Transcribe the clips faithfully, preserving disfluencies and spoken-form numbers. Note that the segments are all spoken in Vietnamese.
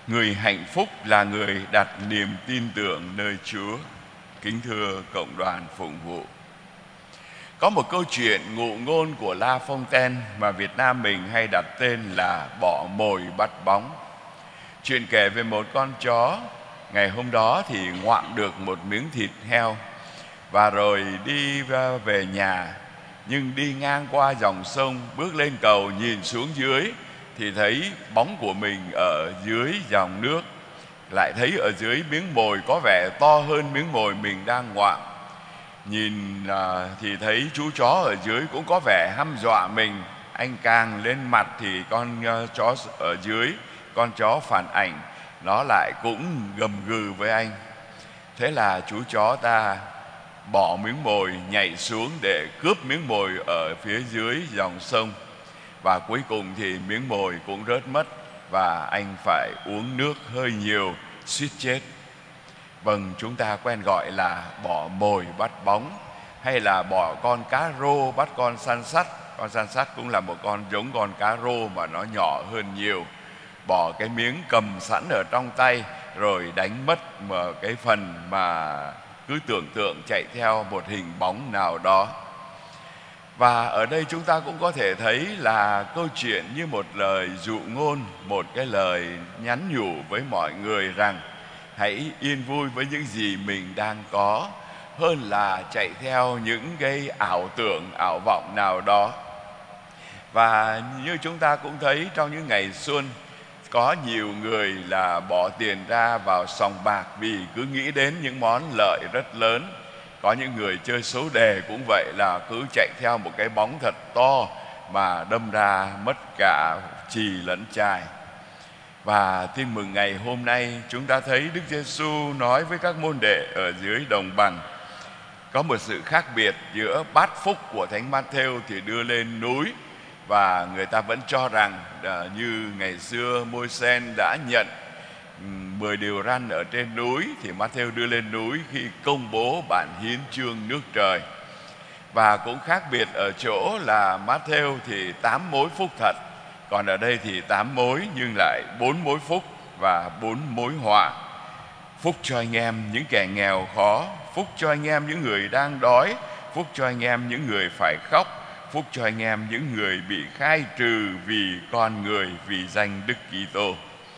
Người hạnh phúc là người đặt niềm tin tưởng nơi Chúa. Kính thưa cộng đoàn phụng vụ, có một câu chuyện ngụ ngôn của La Fontaine mà Việt Nam mình hay đặt tên là bỏ mồi bắt bóng. Chuyện kể về một con chó ngày hôm đó thì ngoạm được một miếng thịt heo và rồi đi về nhà, nhưng đi ngang qua dòng sông, bước lên cầu nhìn xuống dưới thì thấy bóng của mình ở dưới dòng nước, lại thấy ở dưới miếng mồi có vẻ to hơn miếng mồi mình đang ngoạm. Nhìn à, thì thấy chú chó ở dưới cũng có vẻ hăm dọa mình. Anh càng lên mặt thì con uh, chó ở dưới, con chó phản ảnh, nó lại cũng gầm gừ với anh. Thế là chú chó ta bỏ miếng mồi nhảy xuống để cướp miếng mồi ở phía dưới dòng sông. Và cuối cùng thì miếng mồi cũng rớt mất và anh phải uống nước hơi nhiều, suýt chết. Vâng, chúng ta quen gọi là bỏ mồi bắt bóng, hay là bỏ con cá rô bắt con săn sắt. Con săn sắt cũng là một con giống con cá rô mà nó nhỏ hơn nhiều. Bỏ cái miếng cầm sẵn ở trong tay rồi đánh mất mà cái phần mà cứ tưởng tượng chạy theo một hình bóng nào đó. Và ở đây chúng ta cũng có thể thấy là câu chuyện như một lời dụ ngôn, một cái lời nhắn nhủ với mọi người rằng hãy yên vui với những gì mình đang có, hơn là chạy theo những cái ảo tưởng, ảo vọng nào đó. Và như chúng ta cũng thấy trong những ngày xuân, có nhiều người là bỏ tiền ra vào sòng bạc vì cứ nghĩ đến những món lợi rất lớn. Có những người chơi số đề cũng vậy, là cứ chạy theo một cái bóng thật to mà đâm ra mất cả chì lẫn chài. Và tin mừng ngày hôm nay chúng ta thấy Đức Giêsu nói với các môn đệ ở dưới đồng bằng. Có một sự khác biệt giữa bát phúc của Thánh Mát-thêu thì đưa lên núi, và người ta vẫn cho rằng à, như ngày xưa Môi-sen đã nhận mười điều răn ở trên núi thì Mát-thêu đưa lên núi khi công bố bản hiến chương nước trời. Và cũng khác biệt ở chỗ là Mát-thêu thì tám mối phúc thật, còn ở đây thì tám mối nhưng lại bốn mối phúc và bốn mối họa. Phúc cho anh em những kẻ nghèo khó, phúc cho anh em những người đang đói, phúc cho anh em những người phải khóc, phúc cho anh em những người bị khai trừ vì con người, vì danh Đức Kitô.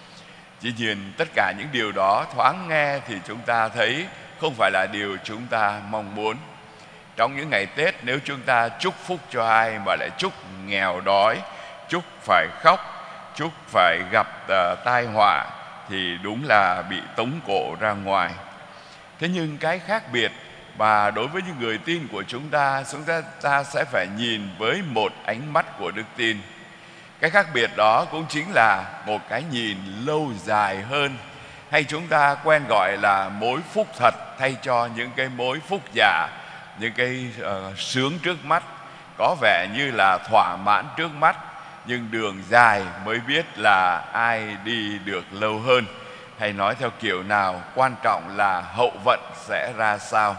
Dĩ nhiên tất cả những điều đó thoáng nghe thì chúng ta thấy không phải là điều chúng ta mong muốn. Trong những ngày Tết, nếu chúng ta chúc phúc cho ai mà lại chúc nghèo đói, chúc phải khóc, chúc phải gặp uh, tai họa thì đúng là bị tống cổ ra ngoài. Thế nhưng cái khác biệt và đối với những người tin của chúng ta, chúng ta, ta sẽ phải nhìn với một ánh mắt của đức tin. Cái khác biệt đó cũng chính là một cái nhìn lâu dài hơn, hay chúng ta quen gọi là mối phúc thật thay cho những cái mối phúc giả, những cái uh, sướng trước mắt, có vẻ như là thỏa mãn trước mắt, nhưng đường dài mới biết là ai đi được lâu hơn. Hay nói theo kiểu nào, quan trọng là hậu vận sẽ ra sao.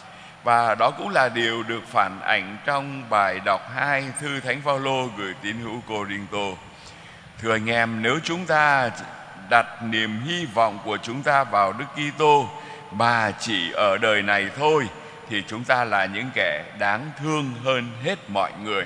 Và đó cũng là điều được phản ảnh trong bài đọc hai thư Thánh Phaolô gửi tín hữu Cô-rinh-tô. Thưa anh em, nếu chúng ta đặt niềm hy vọng của chúng ta vào Đức Kitô mà chỉ ở đời này thôi thì chúng ta là những kẻ đáng thương hơn hết mọi người.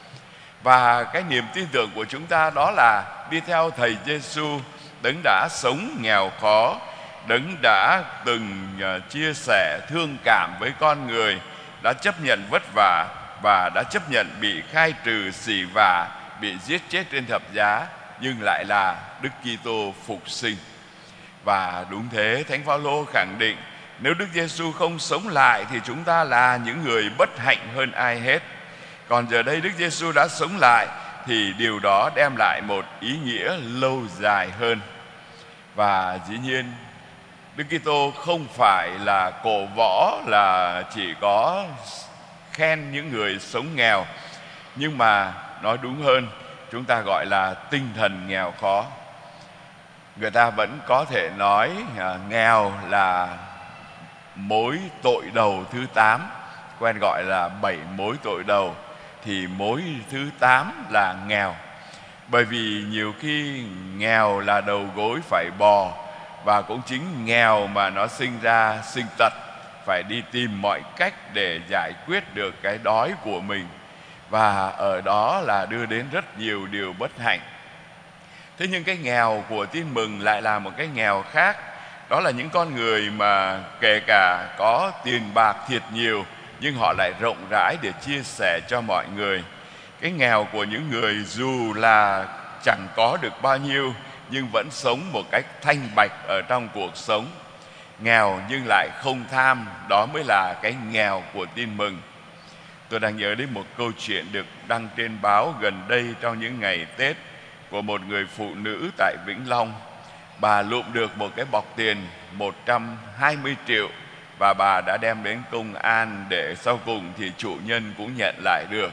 Và cái niềm tin tưởng của chúng ta đó là đi theo Thầy Giêsu, Đấng đã sống nghèo khó, Đấng đã từng chia sẻ thương cảm với con người, đã chấp nhận vất vả và đã chấp nhận bị khai trừ, xỉ vả, bị giết chết trên thập giá, nhưng lại là Đức Kitô phục sinh. Và đúng thế, Thánh Phaolô khẳng định nếu Đức Giêsu không sống lại thì chúng ta là những người bất hạnh hơn ai hết. Còn giờ đây Đức Giêsu đã sống lại thì điều đó đem lại một ý nghĩa lâu dài hơn. Và dĩ nhiên Đức Kitô không phải là cổ võ là chỉ có khen những người sống nghèo, nhưng mà nói đúng hơn, chúng ta gọi là tinh thần nghèo khó. Người ta vẫn có thể nói à, nghèo là mối tội đầu thứ tám, quen gọi là bảy mối tội đầu, thì mối thứ tám là nghèo. Bởi vì nhiều khi nghèo là đầu gối phải bò, và cũng chính nghèo mà nó sinh ra sinh tật, phải đi tìm mọi cách để giải quyết được cái đói của mình, và ở đó là đưa đến rất nhiều điều bất hạnh. Thế nhưng cái nghèo của Tin Mừng lại là một cái nghèo khác. Đó là những con người mà kể cả có tiền bạc thiệt nhiều, nhưng họ lại rộng rãi để chia sẻ cho mọi người. Cái nghèo của những người dù là chẳng có được bao nhiêu, nhưng vẫn sống một cách thanh bạch ở trong cuộc sống. Nghèo nhưng lại không tham, đó mới là cái nghèo của Tin Mừng. Tôi đang nhớ đến một câu chuyện được đăng trên báo gần đây trong những ngày Tết, của một người phụ nữ tại Vĩnh Long. Bà lụm được một cái bọc tiền một trăm hai mươi triệu, và bà đã đem đến công an để sau cùng thì chủ nhân cũng nhận lại được.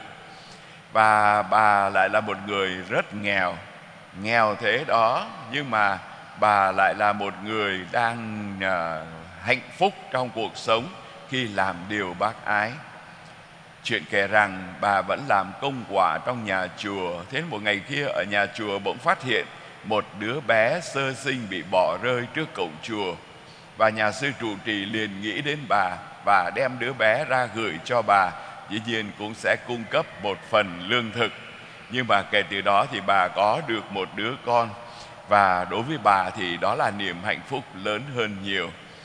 Và bà lại là một người rất nghèo. Nghèo thế đó, nhưng mà bà lại là một người đang uh, hạnh phúc trong cuộc sống khi làm điều bác ái. Chuyện kể rằng bà vẫn làm công quả trong nhà chùa. Thế một ngày kia ở nhà chùa bỗng phát hiện một đứa bé sơ sinh bị bỏ rơi trước cổng chùa. Và nhà sư trụ trì liền nghĩ đến bà và đem đứa bé ra gửi cho bà. Dĩ nhiên cũng sẽ cung cấp một phần lương thực. Nhưng mà kể từ đó thì bà có được một đứa con. Và đối với bà thì đó là niềm hạnh phúc lớn hơn nhiều.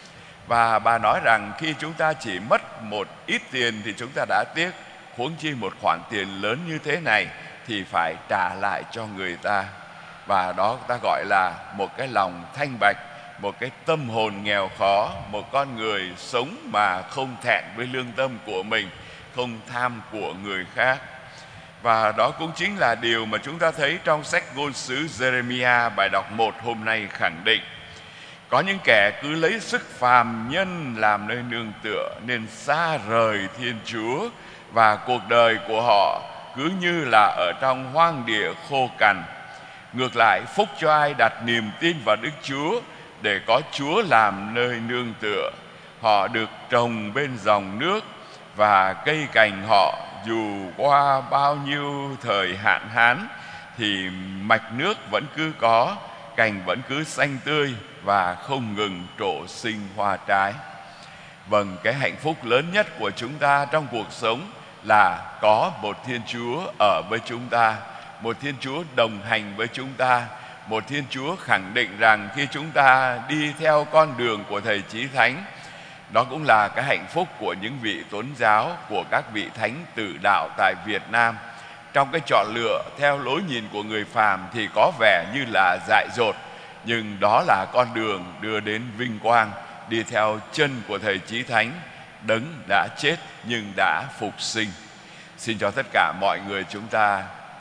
Và bà nói rằng khi chúng ta chỉ mất một ít tiền thì chúng ta đã tiếc, huống chi một khoản tiền lớn như thế này thì phải trả lại cho người ta. Và đó ta gọi là một cái lòng thanh bạch, một cái tâm hồn nghèo khó, một con người sống mà không thẹn với lương tâm của mình, không tham của người khác. Và đó cũng chính là điều mà chúng ta thấy trong sách ngôn sứ Jeremiah bài đọc một hôm nay khẳng định: có những kẻ cứ lấy sức phàm nhân làm nơi nương tựa nên xa rời Thiên Chúa, và cuộc đời của họ cứ như là ở trong hoang địa khô cằn. Ngược lại, phúc cho ai đặt niềm tin vào Đức Chúa để có Chúa làm nơi nương tựa. Họ được trồng bên dòng nước, và cây cành họ dù qua bao nhiêu thời hạn hán thì mạch nước vẫn cứ có, cành vẫn cứ xanh tươi và không ngừng trổ sinh hoa trái. Vâng, cái hạnh phúc lớn nhất của chúng ta trong cuộc sống là có một Thiên Chúa ở với chúng ta, một Thiên Chúa đồng hành với chúng ta, một Thiên Chúa khẳng định rằng khi chúng ta đi theo con đường của Thầy Chí Thánh, đó cũng là cái hạnh phúc của những vị tôn giáo, của các vị thánh tử đạo tại Việt Nam. Trong cái chọn lựa theo lối nhìn của người phàm thì có vẻ như là dại dột, nhưng đó là con đường đưa đến vinh quang, đi theo chân của Thầy Chí Thánh, đấng đã chết nhưng đã phục sinh. Xin cho tất cả mọi người chúng ta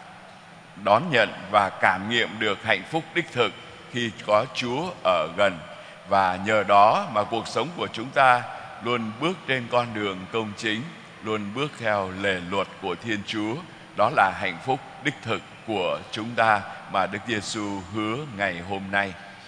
đón nhận và cảm nghiệm được hạnh phúc đích thực khi có Chúa ở gần, và nhờ đó mà cuộc sống của chúng ta luôn bước trên con đường công chính, luôn bước theo lề luật của Thiên Chúa. Đó là hạnh phúc đích thực của chúng ta mà Đức Giêsu hứa ngày hôm nay.